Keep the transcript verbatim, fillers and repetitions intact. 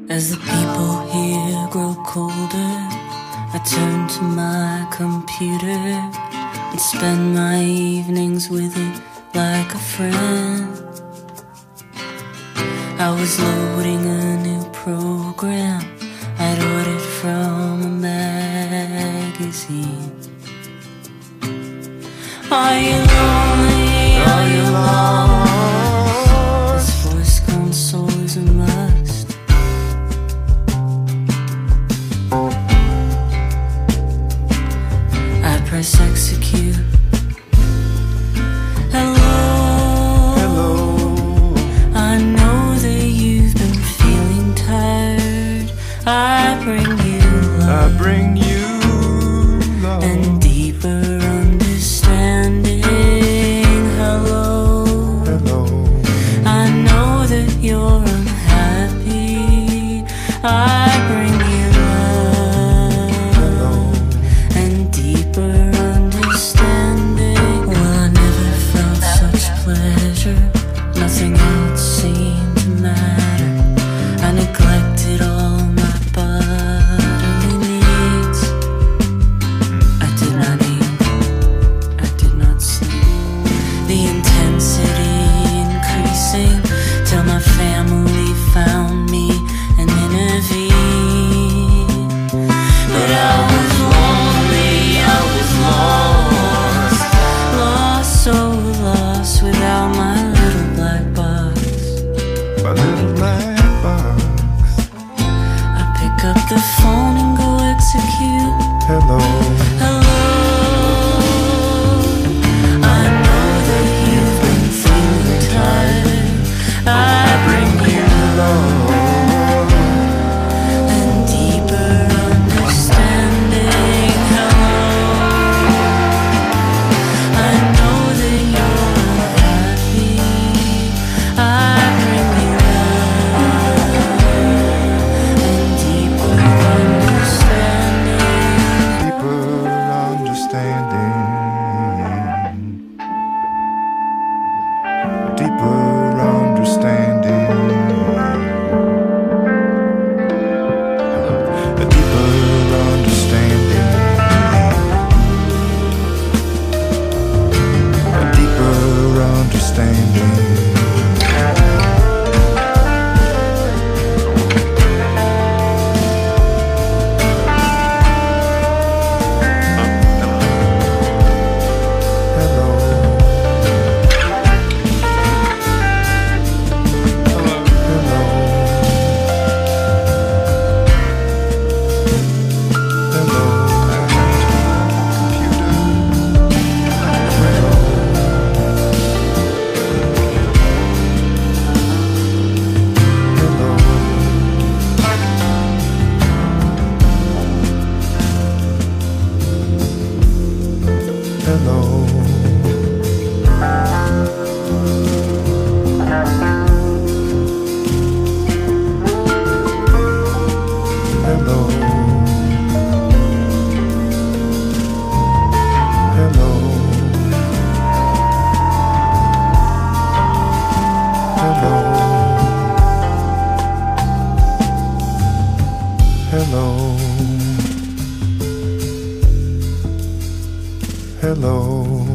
As the people here grow colder, I turn to my computer and spend my evenings with it like a friend. I was loading a new program I'd ordered from a magazine. Are you lonely? Are you lost? This voice console is a must. I press execute. Hello. Hello. I know that you've been feeling tired. I bring you love. I bring you love and deeper understanding. Hello. Hello. I know that you're unhappy. I bring you love Hello. and deeper understanding. Well, I never felt such pleasure. Nothing else seemed to matter. I neglected all my bodily needs. I did not eat. I did not sleep. The intensity increasing till my family found me and intervened. But I was lonely, I was lost, lost, so lost without my little black box. My little black box. I pick up the phone and go execute. Hello. Hello. I know that you've been feeling tired. I bring you Love and deeper understanding. Hello. I know that you're unhappy. I bring you love and deeper understanding. deeper understanding. Deeper understanding. A deeper understanding. A deeper understanding. Hello. Hello. Hello. Computer. Hello. Hello. Hello. Hello. Hello. Hello. Hello. Hello.